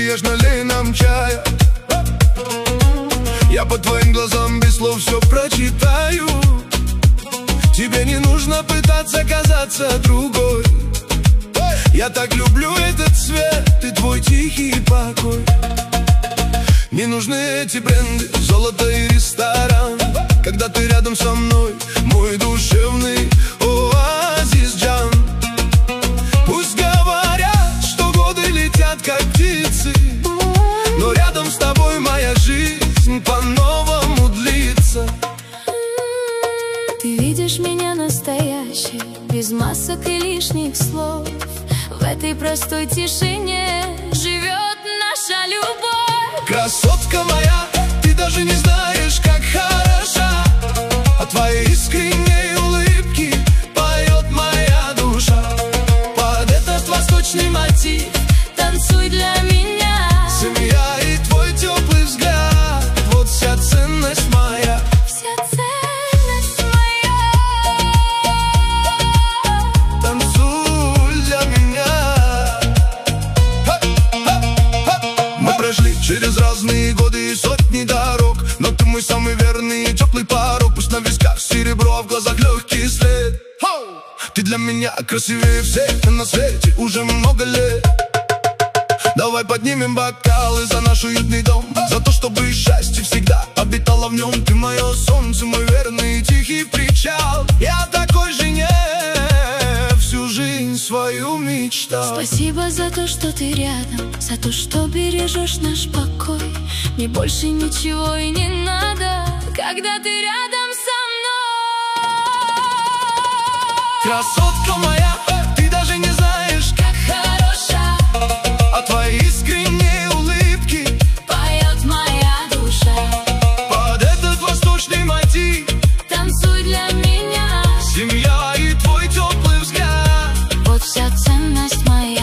ешь, налей нам чая. Я по твоим глазам без слов все прочитаю. Тебе не нужно пытаться казаться другой. Я так люблю этот цвет и твой тихий покой. Не нужны эти бренды, золото и ресторан, когда ты рядом со мной, мой душевный оазис, Джан. Пусть говорят, что годы летят как птицы, но рядом с тобой моя жизнь по-новому длится. Ты видишь меня настоящей, без масок и лишних слов. В этой простой тишине живет наша любовь. Красотка моя, ты даже не знаешь, как хороша. От твоей искренней улыбки поет моя душа. Под этот восточный мотив танцуй для меня. Семья и твой теплый взгляд, вот вся ценность моя. Вся ценность моя. Танцуй для меня. Мы прошли через разные годы и сотни дорог, но ты мой самый верный и теплый порог. Пусть на висках серебро, а в глазах легкий след. Ты для меня красивее всех на свете уже много лет. Давай поднимем бокалы за наш уютный дом, за то, чтобы счастье всегда обитало в нем. Ты мое солнце, мой верный и тихий причал. Я такой жене всю жизнь свою мечтал. Спасибо за то, что ты рядом, за то, что бережешь наш покой. Мне больше ничего и не надо, когда ты рядом со мной. Красотка моя, ты даже не знаешь, Как хороша от твоей искренней улыбки поет моя душа. под этот восточный мотив. Танцуй для меня. Семья и твой теплый взгляд, Вот вся ценность моя.